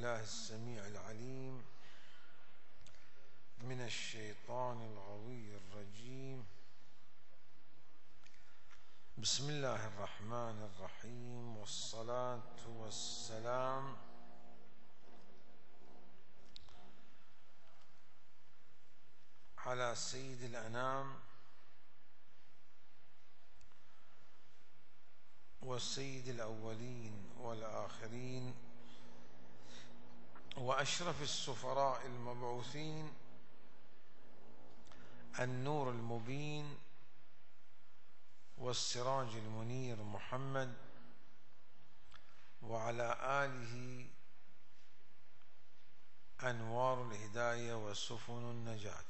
بالله السميع العليم من الشيطان الغوي الرجيم. بسم الله الرحمن الرحيم، والصلاة والسلام على سيد الأنام وسيد الأولين والآخرين وأشرف السفراء المبعوثين، النور المبين والسراج المنير محمد، وعلى آله أنوار الهداية وسفن النجاة.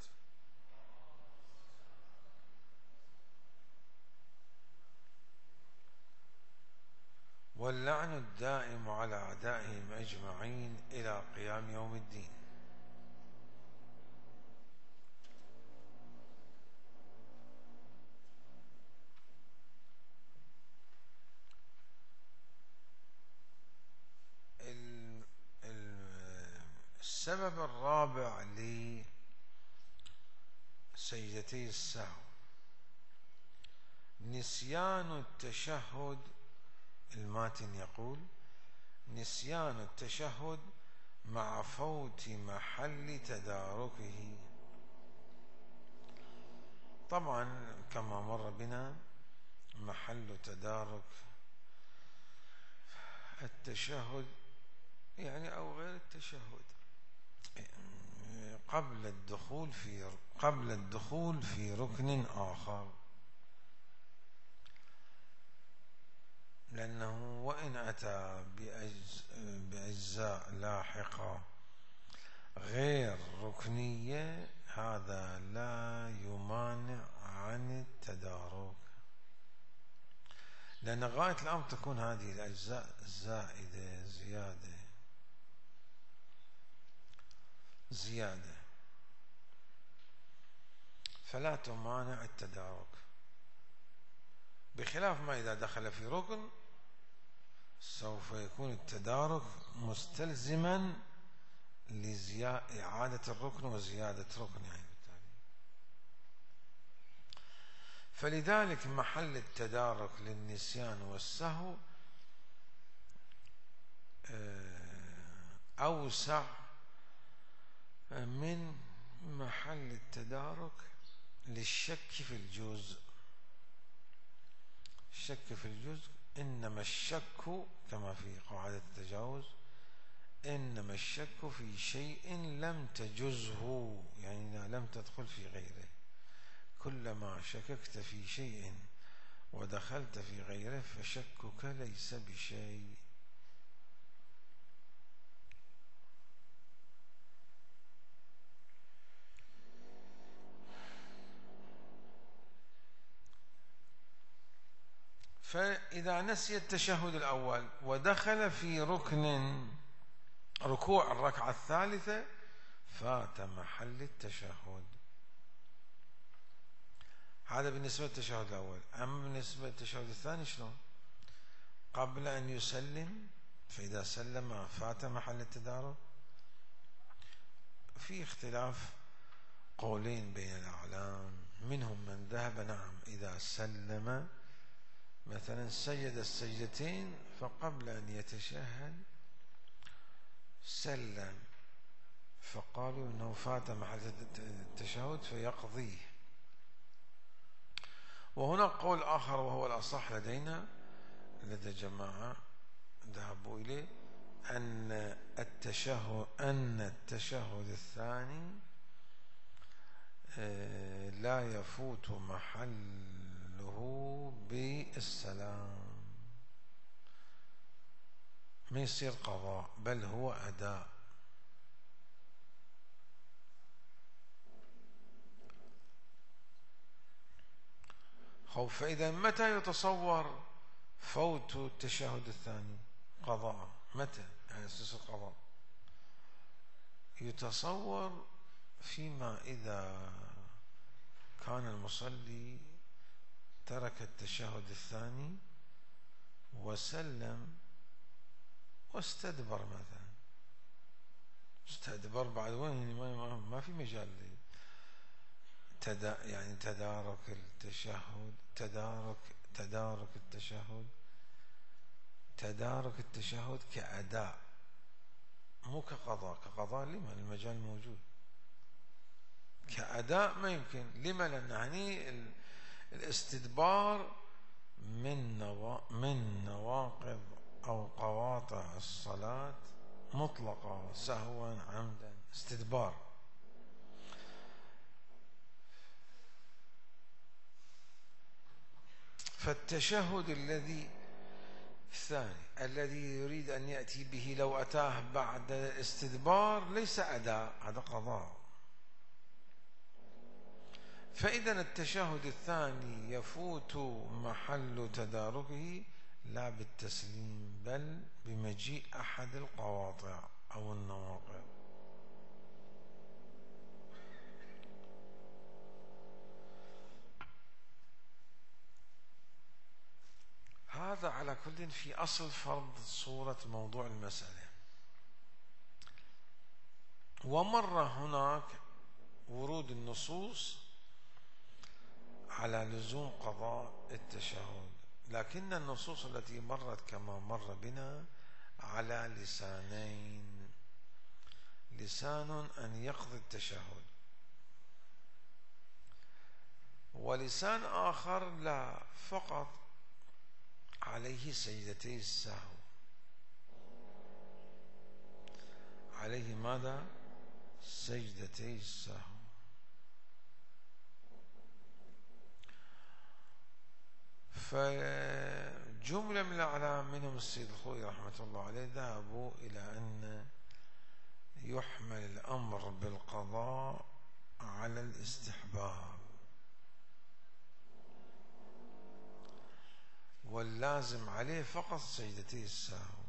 واللعن الدائم على أعدائهم أجمعين إلى قيام يوم الدين. السبب الرابع لسجدتي السهو نسيان التشهد. الماتن يقول: نسيان التشهد مع فوت محل تداركه. طبعا كما مر بنا محل تدارك التشهد يعني أو غير التشهد قبل الدخول في ركن آخر، لأنه وإن أتى بأجزاء لاحقة غير ركنية هذا لا يمانع عن التدارك، لأن غاية الأمر تكون هذه الأجزاء زائدة زيادة فلا تمانع التدارك، بخلاف ما إذا دخل في ركن سوف يكون التدارك مستلزما لإعادة الركن وزيادة ركن يعني بالتالي. فلذلك محل التدارك للنسيان والسهو أوسع من محل التدارك للشك في الجزء. الشك في الجزء إنما الشك كما في قاعدة التجاوز، إنما الشك في شيء لم تجزه، يعني لم تدخل في غيره. كلما شككت في شيء ودخلت في غيره فشكك ليس بشيء. فإذا نسي التشهد الأول ودخل في ركوع الركعة الثالثة فات محل التشهد. هذا بالنسبة للتشهد الأول. أما بالنسبة للتشهد الثاني شلون؟ قبل أن يسلم، فإذا سلم فات محل التدارك. في اختلاف قولين بين الأعلام، منهم من ذهب نعم إذا سلم مثلا سجد السجدتين فقبل أن يتشهد سلم، فقالوا أنه فات محل التشهد فيقضيه. وهنا قول آخر وهو الأصح لدينا لدى جماعة ذهبوا إليه أن التشهد الثاني لا يفوت محله بالسلام، ما يصير قضاء بل هو أداء. فإذا متى يتصور فوت التشهد الثاني قضاء؟ متى يعني يصير قضاء؟ يتصور فيما إذا كان المصلي ترك التشهد الثاني وسلم واستدبر مثلا، استدبر بعد وين؟ يعني ما في مجال يعني تدارك التشهد، تدارك التشهد كأداء مو كقضاء. كقضاء لما المجال موجود، كأداء ما يمكن. لما؟ لأن يعني الاستدبار من نواقض أو قواطع الصلاة مطلقة، سهوا عمدا، استدبار. فالتشهد الثاني الذي يريد أن يأتي به لو أتاه بعد استدبار ليس أداء، هذا قضاء. فإذا التشهد الثاني يفوت محل تداركه لا بالتسليم بل بمجيء أحد القواطع أو النواقض. هذا على كل في أصل فرض صورة موضوع المسألة. ومر هناك ورود النصوص على لزوم قضاء التشهد، لكن النصوص التي مرت كما مر بنا على لسانين: لسان أن يقضي التشهد، ولسان آخر لا، فقط عليه سجدتي السهو. عليه ماذا؟ سجدتي السهو. فجملة من الأعلام منهم السيد الخوئي رحمة الله عليه ذهبوا إلى أن يحمل الأمر بالقضاء على الاستحباب، واللازم عليه فقط سجدتي السهو.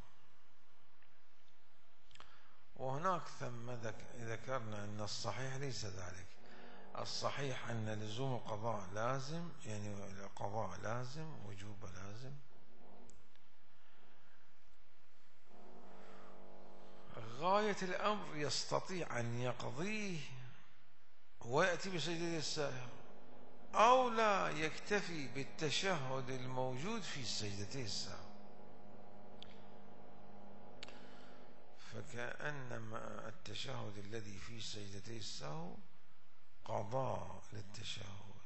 وهناك ثم ذكرنا أن الصحيح ليس ذلك. الصحيح أن لزوم القضاء لازم، يعني القضاء لازم، وجوب لازم. غاية الأمر يستطيع أن يقضيه ويأتي بسجدة السهو، أو لا يكتفي بالتشهد الموجود في سجدتي السهو. فكأنما التشهد الذي في سجدتي السهو قضاء للتشهد،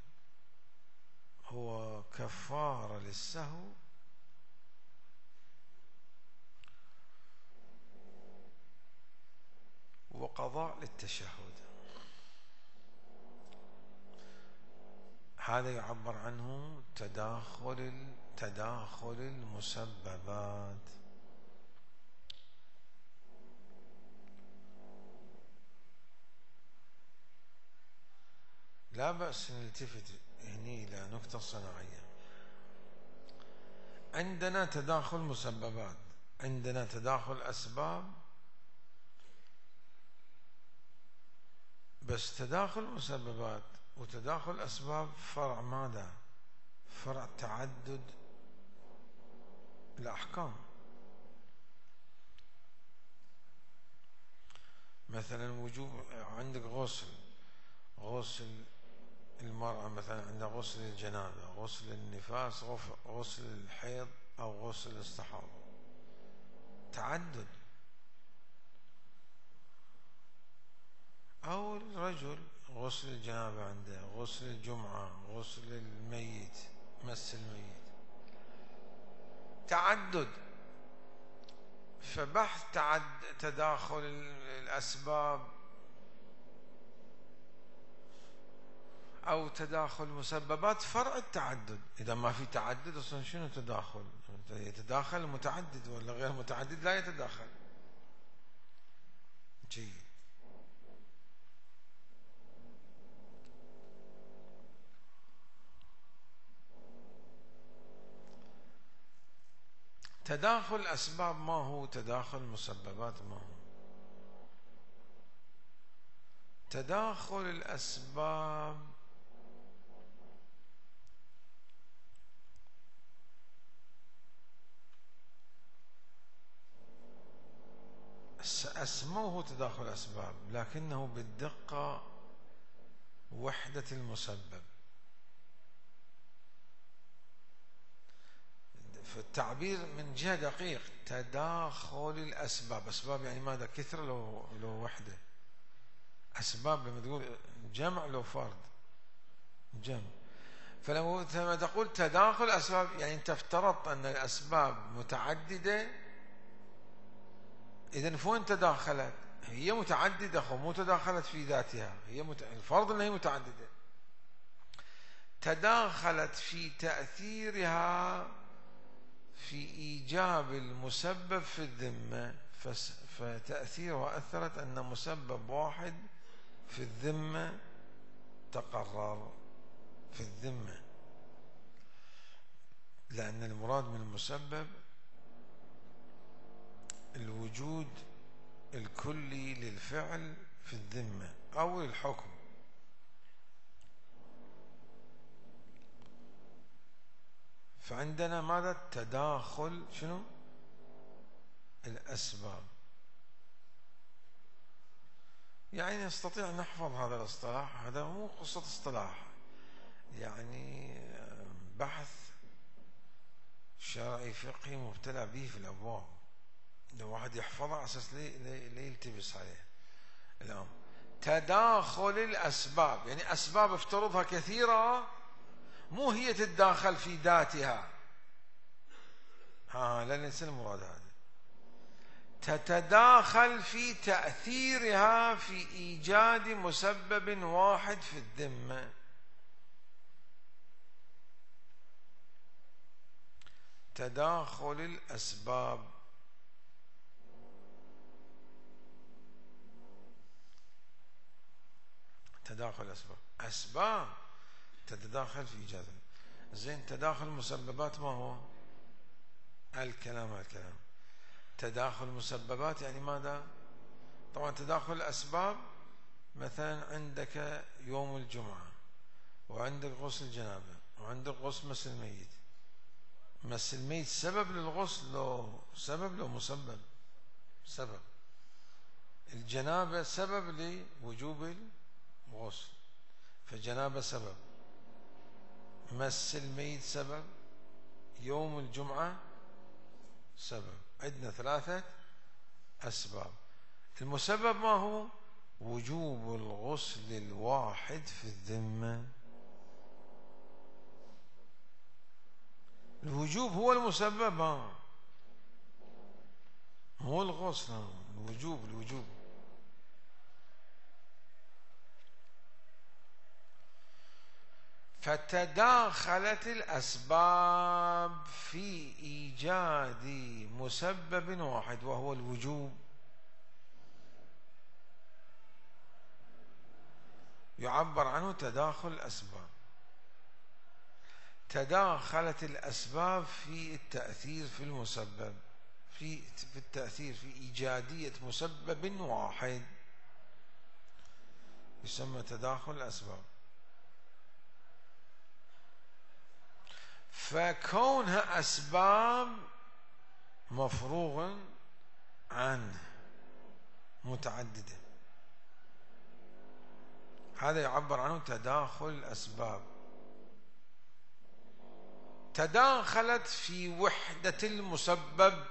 هو كفارة للسهو وقضاء للتشهد. هذا يعبر عنه تداخل المسببات. لا بأس نلتفت هني إلى نكتة صناعية. عندنا تداخل مسببات، عندنا تداخل أسباب، بس تداخل مسببات وتداخل أسباب فرع ماذا؟ فرع تعدد الأحكام. مثلا وجوب، عندك غسل المرأة مثلا، عندها غسل الجنابة، غسل النفاس، غسل الحيض أو غسل الاستحاضة، تعدد. أو الرجل غسل الجنابة عنده، غسل الجمعة، غسل الميت، مس الميت، تعدد. فبحث تداخل الأسباب أو تداخل مسببات فرع التعدد. إذا ما في تعدد أصلا شنو تداخل؟ يتداخل متعدد، ولا غير متعدد لا يتداخل. جيد. تداخل أسباب ما هو؟ تداخل مسببات ما هو؟ تداخل الأسباب أسموه تداخل أسباب، لكنه بالدقة وحدة المسبب. فالتعبير من جهة دقيق، تداخل الأسباب. أسباب يعني ماذا؟ كثرة لو وحدة. أسباب لما تقول جمع لو فرد جمع. فلما تقول تداخل أسباب يعني أنت افترضت أن الأسباب متعددة، إذن فوين تداخلت؟ هي متعددة أخو، مو تداخلت في ذاتها، هي الفرض أنها متعددة، تداخلت في تأثيرها في إيجاب المسبب في الذمة، فتأثيرها أثرت أن مسبب واحد في الذمة تقرر في الذمة، لأن المراد من المسبب الوجود الكلي للفعل في الذمة أو للحكم. فعندنا ماذا؟ تداخل شنو؟ الأسباب. يعني نستطيع نحفظ هذا الاصطلاح، هذا مو قصة اصطلاح، يعني بحث شرعي فقهي مبتلى به في الأبواب، لو واحد يحفظه على أساس لا يلتبس عليه الأمر. تداخل الأسباب يعني أسباب افترضها كثيرة، مو هي تتداخل في ذاتها، لا ليس المراد هذا، تتداخل في تأثيرها في إيجاد مسبب واحد في الذمة. تداخل الأسباب، تداخل الأسباب، أسباب تتداخل في إيجادها. زين، تداخل المسببات ما هو؟ الكلام. تداخل المسببات يعني ماذا؟ طبعا تداخل الأسباب، مثلا عندك يوم الجمعة، وعندك غسل الجنابة، وعندك غسل مس الميت. مس الميت سبب للغسل، لو سبب لو مسبب سبب. الجنابة سبب لوجوب الغسل، فالجنابة سبب. مس الميت سبب، يوم الجمعة سبب. عندنا 3 أسباب. المسبب ما هو؟ وجوب الغسل الواحد في الذمة. الوجوب هو المسبب، مو الغسل، الوجوب. فتداخلت الأسباب في إيجاد مسبب واحد وهو الوجوب. يعبر عنه تداخل الأسباب. تداخلت الأسباب في التأثير في المسبب، في التأثير في إيجادية مسبب واحد، يسمى تداخل الأسباب. فكونها أسباب مفروغ عنه متعددة، هذا يعبر عنه تداخل الأسباب. تداخلت في وحدة المسبب،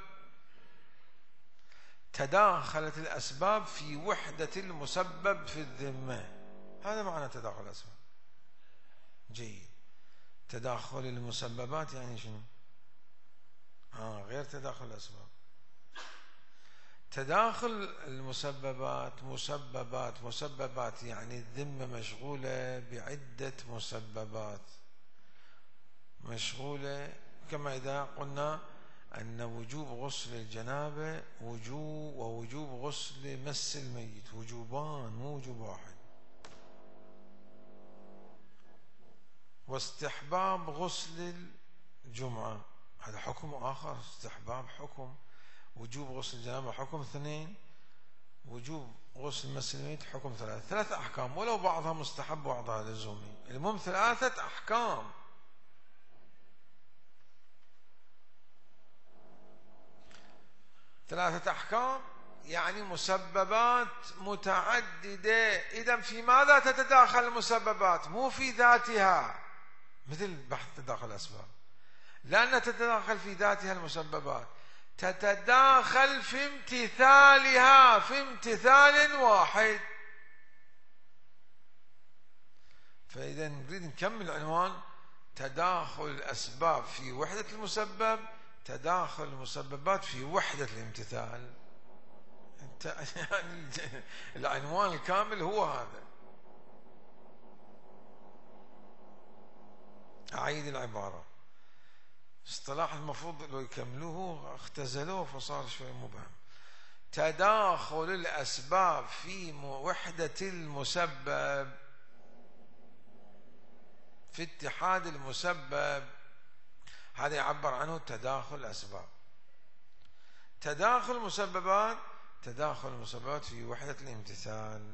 تداخلت الأسباب في وحدة المسبب في الذمة، هذا معنى تداخل الأسباب. جيد. تداخل المسببات يعني شنو؟ غير تداخل الأسباب. تداخل المسببات مسببات يعني الذمة مشغولة بعدة مسببات، مشغولة كما إذا قلنا أن وجوب غسل الجنابة ووجوب غسل مس الميت وجوبان، مو وجوب واحد. واستحباب غسل الجمعة هذا حكم آخر، استحباب حكم، وجوب غسل الجنابة حكم 2، وجوب غسل مس الميت حكم 3. 3 أحكام، ولو بعضها مستحب وبعضها لزومي، المهم 3 أحكام. ثلاثة أحكام يعني مسببات متعددة. إذا في ماذا تتداخل المسببات؟ مو في ذاتها مثل بحث تداخل الأسباب، لأن تتداخل في ذاتها المسببات، تتداخل في امتثالها، في امتثال واحد. فإذا نريد نكمل عنوان تداخل الأسباب في وحدة المسبب، تداخل المسببات في وحدة الامتثال. يعني العنوان الكامل هو هذا. أعيد العبارة، اصطلاح المفروض لو يكملوه اختزلوه فصار شوي مبهم. تداخل الأسباب في وحدة المسبب، في اتحاد المسبب، هذا يعبر عنه تداخل الأسباب. تداخل المسببات، تداخل المسببات في وحدة الامتثال.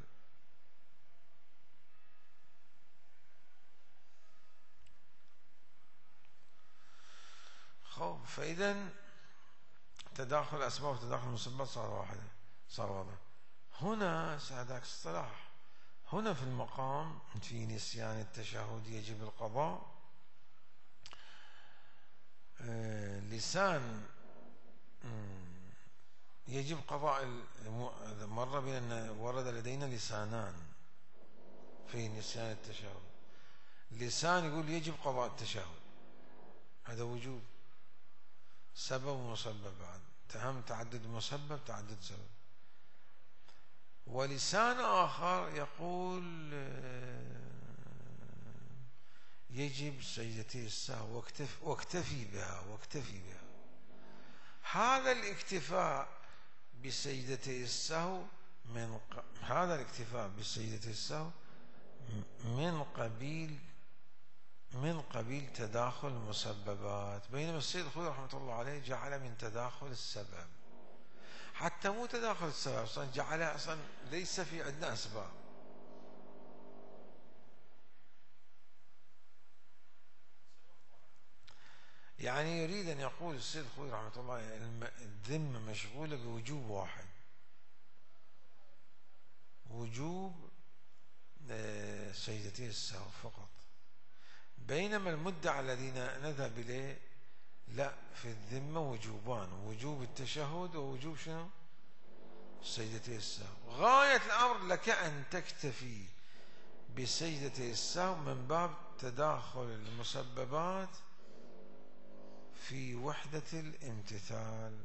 خب، فإذا تداخل الأسباب وتداخل المسببات صار واحد، صار واضح. هنا ساعدك اصطلاح، هنا في المقام في نسيان التشهد يجب القضاء. لسان يجب قضاء. مر بأن ورد لدينا لسانان في نسيان التشهد. لسان يقول يجب قضاء التشهد، هذا وجوب، سبب ومسبب، بعد تهم تعدد مسبب تعدد سبب. ولسان آخر يقول يجب سجدتي السهو واكتفي بها، واكتفي بها. هذا الاكتفاء بسجدتي السهو هذا الاكتفاء بسجدتي السهو من قبيل تداخل المسببات، بينما السيد الخوئي رحمة الله عليه جعل من تداخل السبب. حتى مو تداخل السبب، أصلا جعلها أصلا ليس في عندنا أسباب. يعني يريد أن يقول السيد الخوئي رحمة الله الذمة مشغولة بوجوب واحد، وجوب سجدتي السهو فقط، بينما المدعى الذين نذهب إليه لا، في الذمة وجوبان، وجوب التشهد ووجوب شنو؟ سجدتي السهو. غاية الأمر لك أن تكتفي بسجدتي السهو من باب تداخل المسببات في وحدة الامتثال،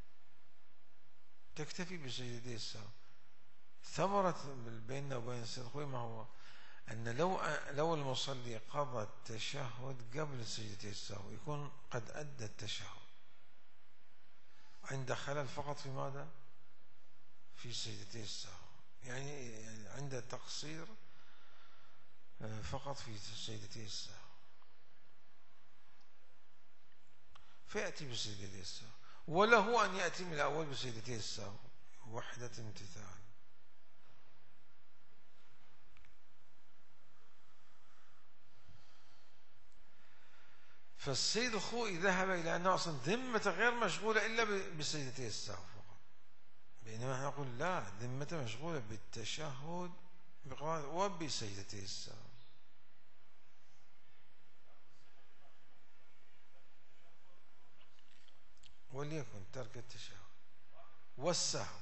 تكتفي بسجدتي السهو. ثمرة بيننا وبين السيد الخوئي ما هو؟ أن لو المصلي قضى التشهد قبل سجدتي السهو يكون قد أدى التشهد، عند خلل فقط في ماذا؟ في سجدتي السهو، يعني عند تقصير فقط في سجدتي السهو، فيأتي بسجدتي السهو، وله أن يأتي من الأول بسجدتي السهو، وحدة امتثال. فالسيد الخوئي ذهب إلى أنه أصلا ذمة غير مشغولة إلا بسجدتي السهو فقط، بينما نحن نقول لا، ذمة مشغولة بالتشهد وبسجدتي السهو. وليكن ترك التشهد والسهو،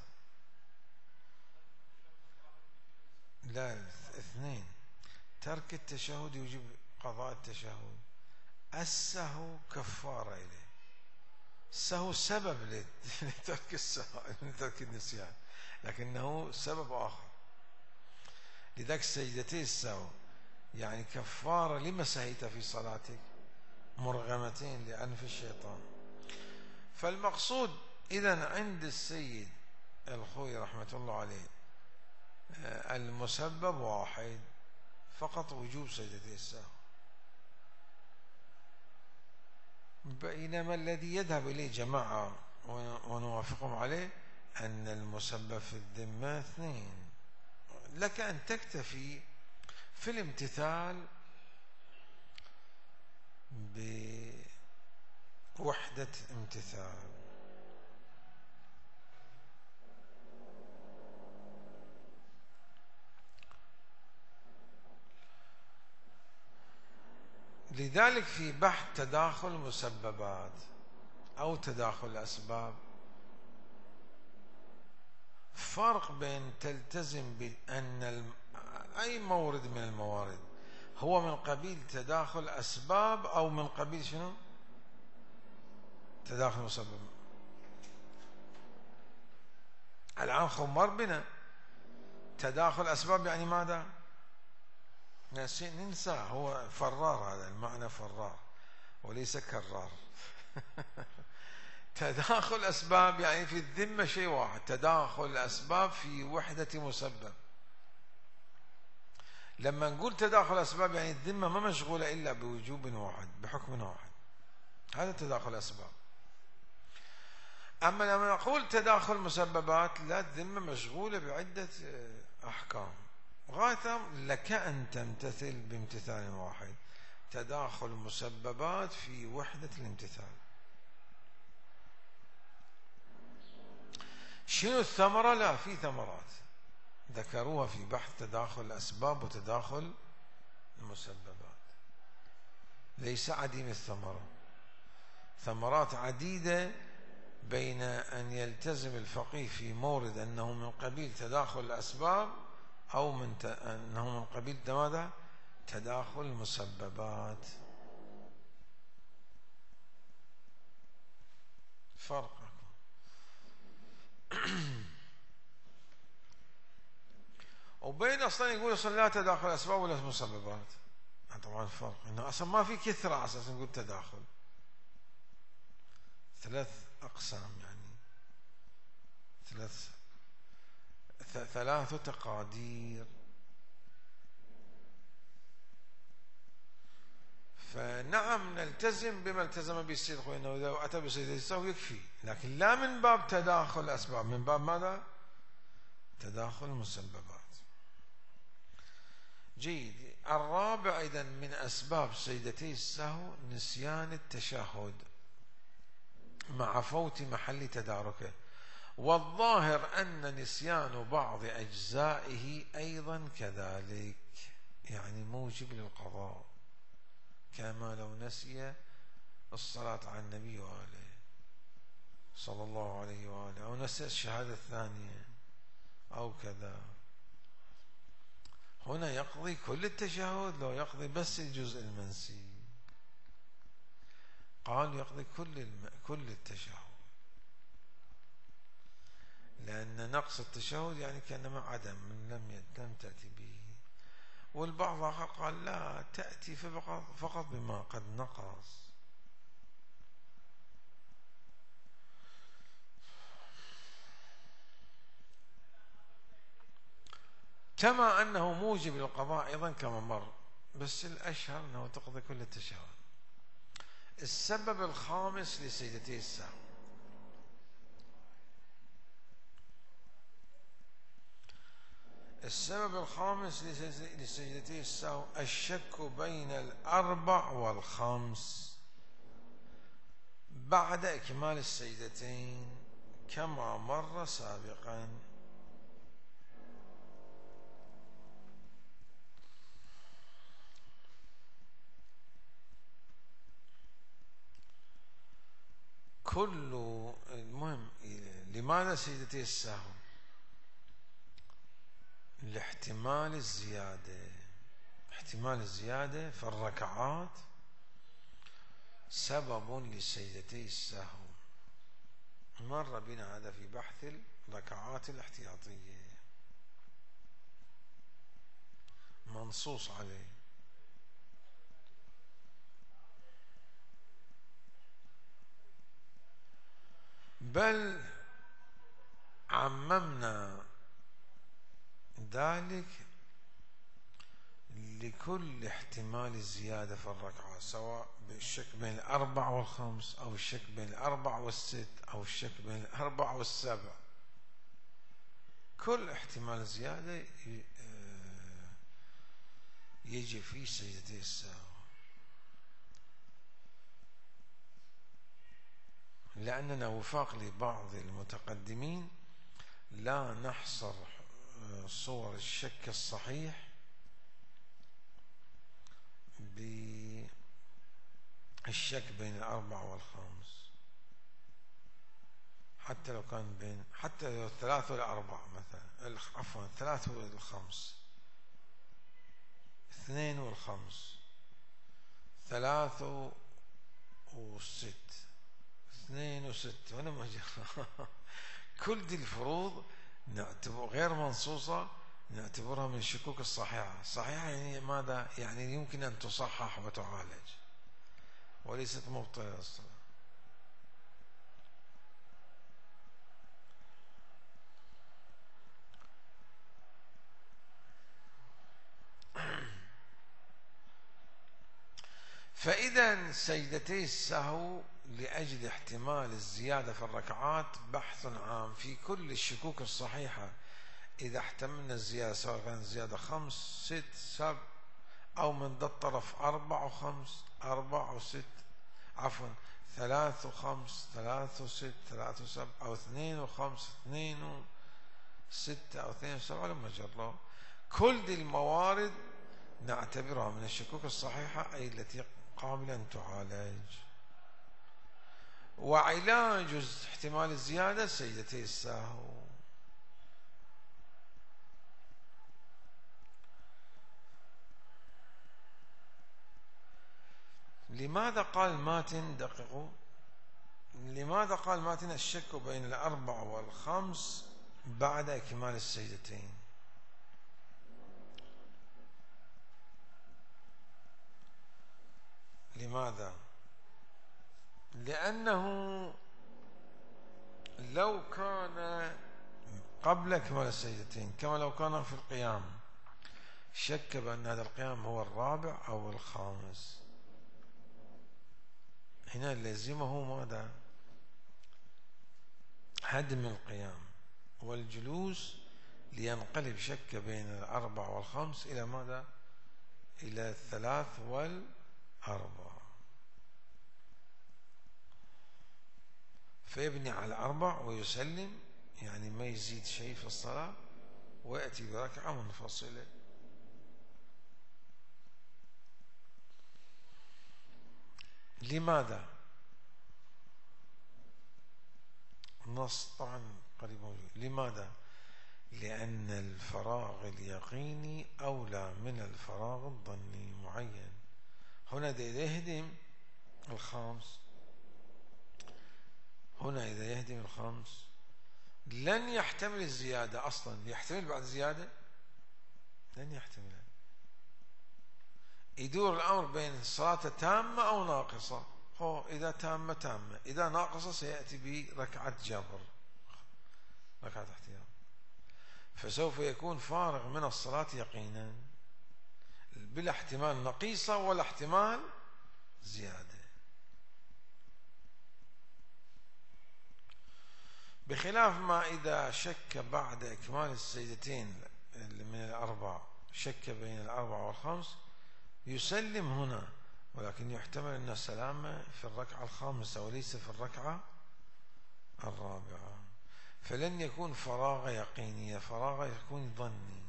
لا، اثنين. ترك التشهد يجب قضاء التشهد، السهو كفارة إليه. السهو سبب لترك السهو، لترك النسيان، لكنه سبب آخر. لذلك سجدتي السهو يعني كفارة لما سهيت في صلاتك، مرغمتين لأنف الشيطان. فالمقصود إذن عند السيد الخوئي رحمة الله عليه المسبب واحد فقط، وجوب سجدتي السهو، بينما الذي يذهب إليه جماعة ونوافقهم عليه أن المسبب في الذمة اثنين، لك أن تكتفي في الامتثال بوحدة امتثال. لذلك في بحث تداخل المسببات أو تداخل الأسباب فرق بين تلتزم بأن أي مورد من الموارد هو من قبيل تداخل أسباب أو من قبيل شنو؟ تداخل مسبب. الآن خمر بنا تداخل أسباب يعني ماذا؟ ننسى، هو فرار، هذا المعنى فرار وليس كرار. تداخل أسباب يعني في الذمة شيء واحد، تداخل الأسباب في وحدة مسبب. لما نقول تداخل أسباب يعني الذمة ما مشغولة إلا بوجوب واحد بحكم واحد، هذا تداخل أسباب. أما لما نقول تداخل مسببات لا، الذمة مشغولة بعدة أحكام غاية لك أن تمتثل بامتثال واحد، تداخل مسببات في وحدة الامتثال. شنو الثمرة؟ لا، في ثمرات ذكروها في بحث تداخل الأسباب وتداخل المسببات، ليس عديم الثمرة، ثمرات عديدة بين أن يلتزم الفقيه في مورد أنه من قبيل تداخل الأسباب أو أنه من قبيل ماذا؟ تداخل المسببات. فرق. وبين أصلا يقول أصلا لا تداخل أسباب ولا مسببات، طبعا فرق، إنه أصلا ما في كثرة على أساس نقول تداخل، ثلاث أقسام يعني ثلاث تقادير. فنعم نلتزم بما التزم به السيد الخوئي انه اذا اتى بسيد السهو يكفي، لكن لا من باب تداخل الاسباب، من باب ماذا؟ تداخل المسببات. جيد. الرابع اذا من اسباب سيدتي السهو نسيان التشهد مع فوت محل تداركه، والظاهر ان نسيان بعض اجزائه ايضا كذلك، يعني موجب للقضاء، كما لو نسي الصلاة على النبي وآله صلى الله عليه وآله، أو نسي الشهادة الثانية أو كذا، هنا يقضي كل التشهد لو يقضي بس الجزء المنسي؟ قال يقضي كل التشهد، لأن نقص التشهد يعني كأنما عدم لم تأتي به. والبعض آخر قال لا، تأتي فقط بما قد نقص. كما أنه موجب للقضاء أيضا كما مر، بس الأشهر أنه تقضي كل التشهد. السبب الخامس لسجدتي السهو، السبب الخامس لسجدتي السهو الشك بين الأربع والخمس بعد إكمال السجدتين كما مر سابقا. المهم لماذا سجدتي السهو؟ لاحتمال الزيادة، احتمال الزيادة في الركعات سبب لسجدتي السهو، مر بنا هذا في بحث الركعات الاحتياطية منصوص عليه. بل عممنا ذلك لكل احتمال الزيادة في الركعة، سواء بالشك بين الأربع والخمس، أو الشك بين الأربع والست، أو الشك بين الأربع والسبع، كل احتمال زيادة يجي في سجدتي السهو، لأننا وفاق لبعض المتقدمين لا نحصر صور الشك الصحيح الشك بين الأربع والخمس، حتى لو كان بين، حتى لو الثلاث والأربع مثلا، عفوا الثلاث والخمس، اثنين والخمس، ثلاث وست، اثنين وست، ولا كل دي الفروض نعتبر غير منصوصة، نعتبرها من الشكوك الصحيحة. الصحيحة يعني ماذا؟ يعني يمكن أن تصحح وتعالج، وليست مبطلة للصلاة. فإذا سجدتي السهو لأجل احتمال الزيادة في الركعات بحث عام في كل الشكوك الصحيحة. إذا احتملنا الزيادة، سواء كانت زيادة 5 6 7، أو من ذا الطرف 4 و5 4 و6، عفوا 3 و5 3 و6 3 و7، أو 2 و5 2 و6 أو 2 و7 لما جروا، كل دي الموارد نعتبرها من الشكوك الصحيحة، أي التي قابلة أن تعالج. وعلاج احتمال الزيادة سجدتي السهو. لماذا قال ماتن؟ دققوا، لماذا قال ماتن الشك بين الأربع والخمس بعد إكمال السجدتين؟ لماذا؟ لأنه لو كان قبل إكمال السجدتين، كما لو كان في القيام، شك بأن هذا القيام هو الرابع أو الخامس، هنا لزمه ماذا؟ هدم القيام والجلوس، لينقلب شك بين الأربع والخمس إلى ماذا؟ إلى الثلاث والأربع، فيبني على الأربع ويسلم، يعني ما يزيد شيء في الصلاة، ويأتي بركعة منفصلة. لماذا؟ نص طبعا قريب موجود. لماذا؟ لأن الفراغ اليقيني أولى من الفراغ الظني معين. هنا إذا يهدم الخامس، هنا إذا يهدم الخامس لن يحتمل الزيادة أصلا. يحتمل بعد زيادة؟ لن يحتمل. يدور الأمر بين الصلاة تامة أو ناقصة. إذا تامة تامة، إذا ناقصة سيأتي بركعة جبر، ركعة احتياط، فسوف يكون فارغ من الصلاة يقينا، بلا احتمال نقيصة ولا احتمال زيادة. بخلاف ما إذا شك بعد إكمال السجدتين من الأربع، شك بين الأربع والخمس، يسلم هنا، ولكن يحتمل أن السلامة في الركعة الخامسة وليس في الركعة الرابعة، فلن يكون فراغ يقيني، فراغ يكون ظني.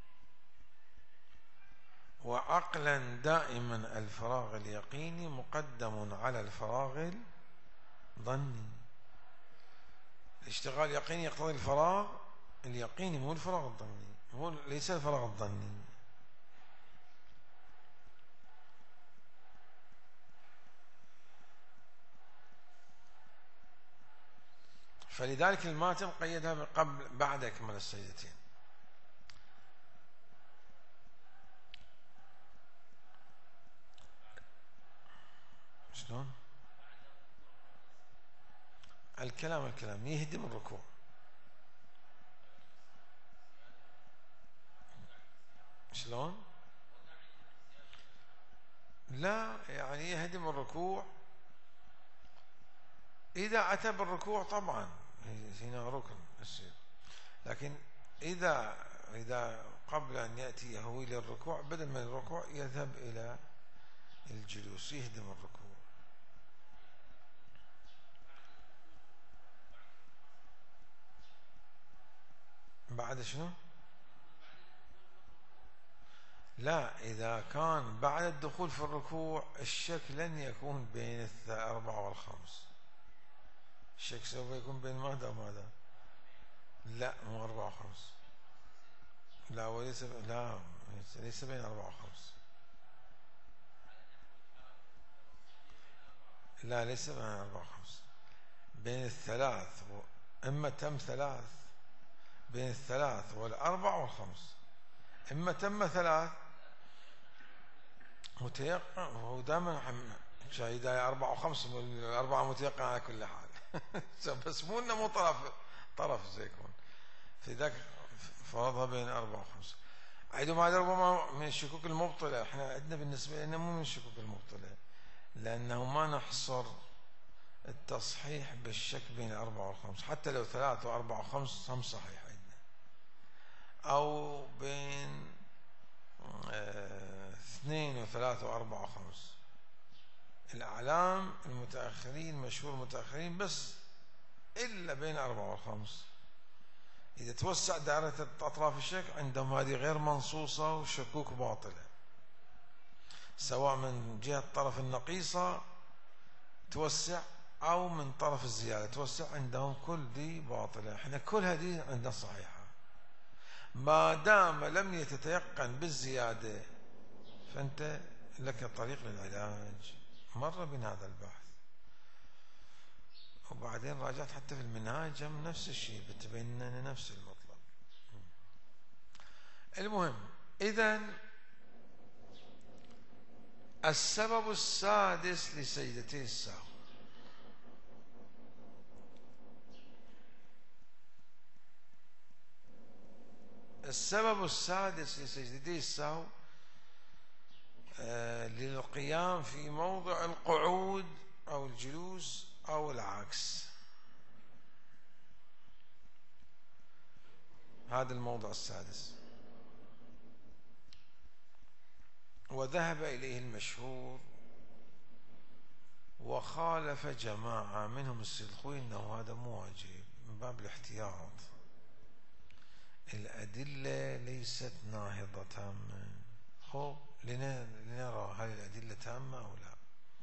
وعقلا دائما الفراغ اليقيني مقدم على الفراغ الظني. الاشتغال اليقيني يقتضي الفراغ اليقيني، مو الفراغ الظني، ليس الفراغ الظني. فلذلك الماتن قيدها قبل بعد إكمال السجدتين. شلون؟ الكلام يهدم الركوع. شلون؟ لا، يعني يهدم الركوع إذا أتى بالركوع، طبعا هنا ركن السجود، لكن إذا قبل أن يأتي يهوي للركوع، بدل من الركوع يذهب إلى الجلوس، يهدم الركوع. بعد شنو؟ لا، إذا كان بعد الدخول في الركوع الشك لن يكون بين الأربعة والخمس، الشك سوف يكون بين ماذا وماذا؟ لا، مو أربعة وخمس، لا وليس، لا ليس بين أربعة وخمس، لا ليس بين أربعة وخمس، بين الثلاث إما تم ثلاث، بين الثلاث والأربع والخمس، إما تم ثلاث متيقن، هو دائما شاهداء أربعة وخمس، الأربعة متيقن على كل حال بس مو إنه مو طرف سيكون في ذاك، فرضها بين أربعة وخمسة. عندما هذا ربما من الشكوك المبطلة، احنا عندنا بالنسبة لنا مو من الشكوك المبطلة، لأنه ما نحصر التصحيح بالشك بين أربعة والخمس، حتى لو ثلاثة وأربعة وخمس هم صحيح عندنا، أو بين اثنين وثلاثة وأربعة وخمس. الأعلام المتأخرين مشهور المتأخرين بس إلا بين أربعة وخمس. إذا توسع دائرة أطراف الشك عندهم هذه غير منصوصة وشكوك باطلة، سواء من جهة طرف النقيصة توسع أو من طرف الزيادة توسع، عندهم كل دي باطلة. احنا كل هذه عندنا صحيحة ما دام لم يتيقن بالزيادة، فأنت لك طريق للعلاج. مر بنا هذا البحث، وبعدين راجعت حتى في المنهاج هم نفس الشيء، بتبين لنا نفس المطلب. المهم، إذن السبب السادس لسجدتي السهو، السبب السادس لسجدتي السهو للقيام في موضع القعود أو الجلوس أو العكس. هذا الموضع السادس، وذهب إليه المشهور وخالف جماعة منهم السلخوي أنه هذا مو واجب من باب الاحتياط، الأدلة ليست ناهضة تامة. خب لنرى هل الأدلة تامة أو لا.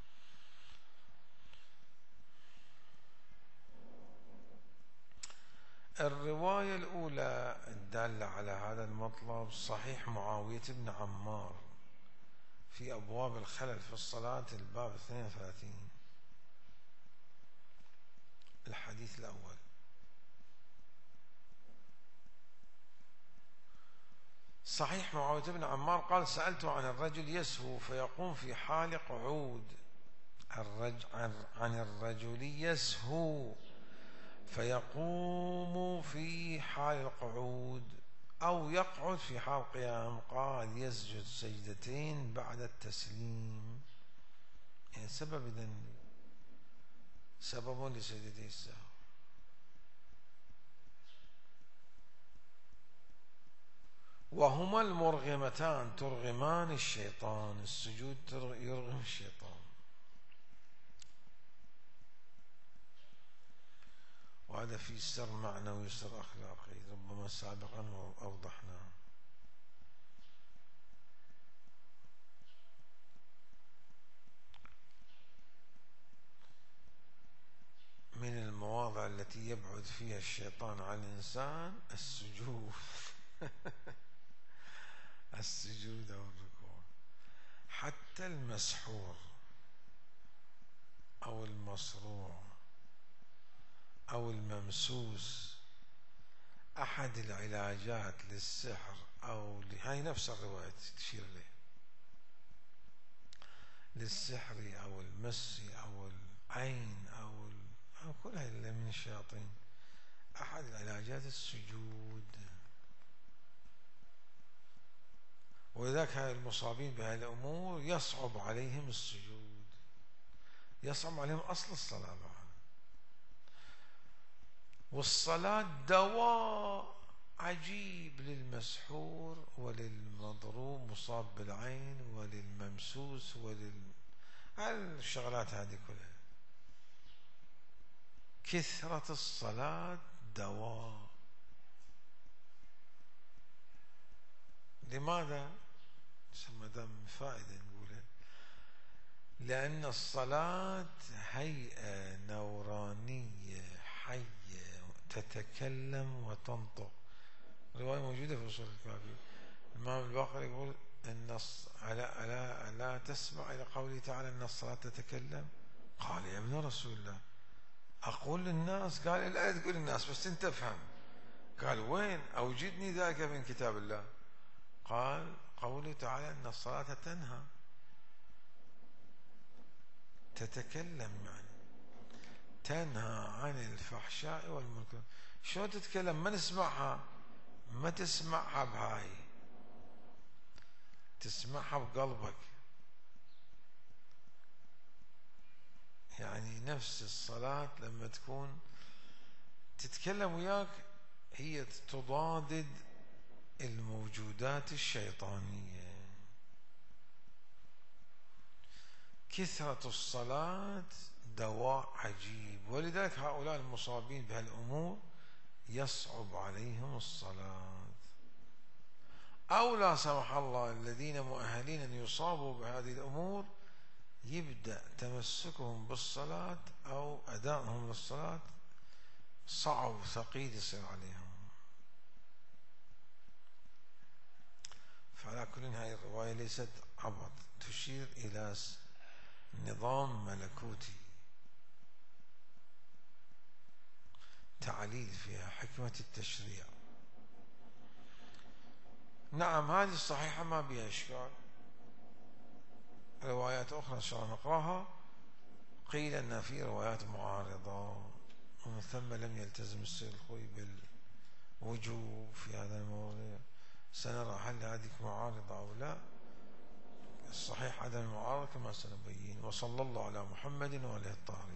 الرواية الأولى الدالة على هذا المطلب صحيح معاوية بن عمار في أبواب الخلل في الصلاة الباب 32، الحديث الأول. صحيح معاوية بن عمار قال: سألت عن الرجل يسهو فيقوم في حال قعود، عن الرجل يسهو فيقوم في حال القعود أو يقعد في حال قيام، قال: يسجد سجدتين بعد التسليم. يعني سبب لسجدتي السهو. وهما المرغمتان ترغمان الشيطان، السجود يرغم الشيطان. وهذا في سر معنوي وسر أخلاقي ربما سابقا أوضحناه. من المواضع التي يبعد فيها الشيطان عن الإنسان السجود السجود أو الركوع. حتى المسحور أو المصروع أو الممسوس، أحد العلاجات للسحر أو هاي نفس الرواية تشير له، للسحر أو المس أو العين أو كل هاي من الشياطين، أحد العلاجات السجود. ولذلك هاي المصابين بهذه الأمور يصعب عليهم السجود، يصعب عليهم أصل الصلاة بعد. والصلاة دواء عجيب للمسحور وللمضروب مصاب بالعين وللممسوس الشغلات هذه كلها. كثرة الصلاة دواء. لماذا؟ ما دام فائدة نقولها. لأن الصلاة هيئة نورانية حية تتكلم وتنطق. رواية موجودة في أصول الكافي. الإمام الباقر يقول النص ألا تسمع إلى قوله تعالى إن الصلاة تتكلم؟ قال يا ابن رسول الله أقول للناس. قال لا تقول للناس بس أنت افهم. قال وين؟ أوجدني ذلك من كتاب الله. قال قوله تعالى إن الصلاة تنهى، تتكلم يعني تنهى عن الفحشاء والمنكر. شلون تتكلم؟ ما نسمعها، ما تسمعها بهاي، تسمعها بقلبك. يعني نفس الصلاة لما تكون تتكلم وياك هي تضادد الموجودات الشيطانية. كثرة الصلاة دواء عجيب، ولذلك هؤلاء المصابين بهالأمور يصعب عليهم الصلاة، أو لا سمح الله الذين مؤهلين أن يصابوا بهذه الأمور يبدأ تمسكهم بالصلاة أو أدائهم للصلاة صعب ثقيل يصير عليهم. فعلى كل هذه الرواية ليست عبط، تشير إلى نظام ملكوتي، تعليل فيها حكمة التشريع. نعم هذه الصحيحة ما بها إشكال. روايات أخرى إن شاء الله نقراها. قيل أن في روايات معارضة، ومن ثم لم يلتزم السيد الخوي بالوجوب في هذا الموضوع. سنرى هل هذه معارضة أو لا. الصحيح عدم المعارضة كما سنبين. وصلى الله على محمد وعلى الطاهرين.